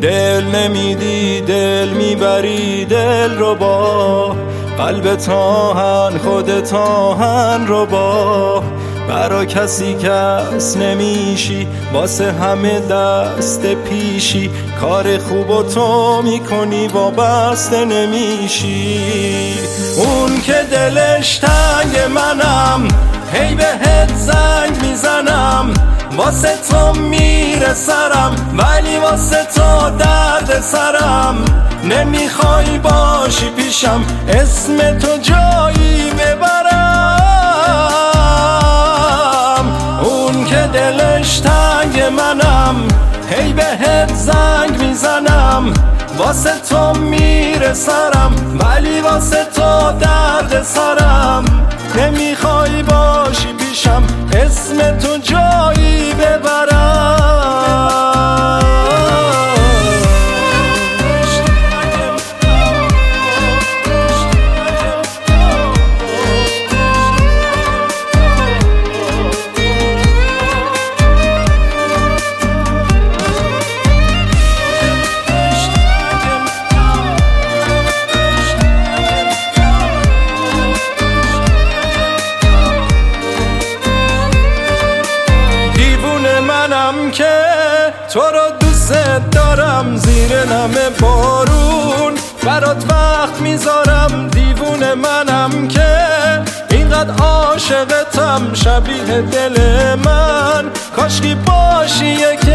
دل نمیدی دل میبری دل رو با قلب تاهن خودت آهن رو با برا کسی کس نمیشی واسه همه دست پیشی کار خوب و تو میکنی وابسته نمیشی اون که دلش تنگ منم هی بهت زنگ میزنم واسه تو میره سرم ولی واسه تو درد سرم نمیخوای باشی پیشم اسم تو جایی ببرم اون که دلش تنگ منم هی بهت زنگ میزنم واسه تو میره سرم ولی واسه تو درد سرم نمیخوای باشی پیشم اسم تو جایی ببرم که تو رو دوست دارم زیر نم بارون برات وقت میذارم دیوونه منم که اینقدر عاشقتم شبیه دل من کاشکی باشی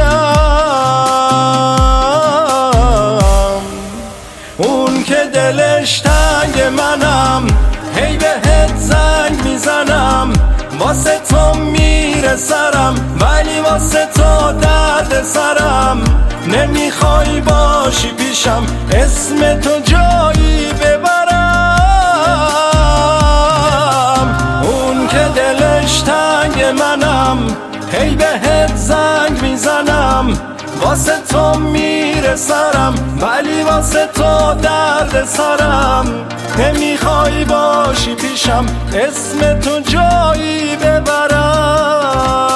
یکم اون که دلش تنگ منم هی بهت زنگ میزنم واسه تو میره سرم ولی واسه تو درد سرم نمیخوای باشی پیشم اسم تو جایی ببرم اون که دلش تنگ منم هی بهت زنگ میزنم واسه تو میره سرم ولی واسه تو درد سرم نمیخوای باشی پیشم اسم تو جایی ببرم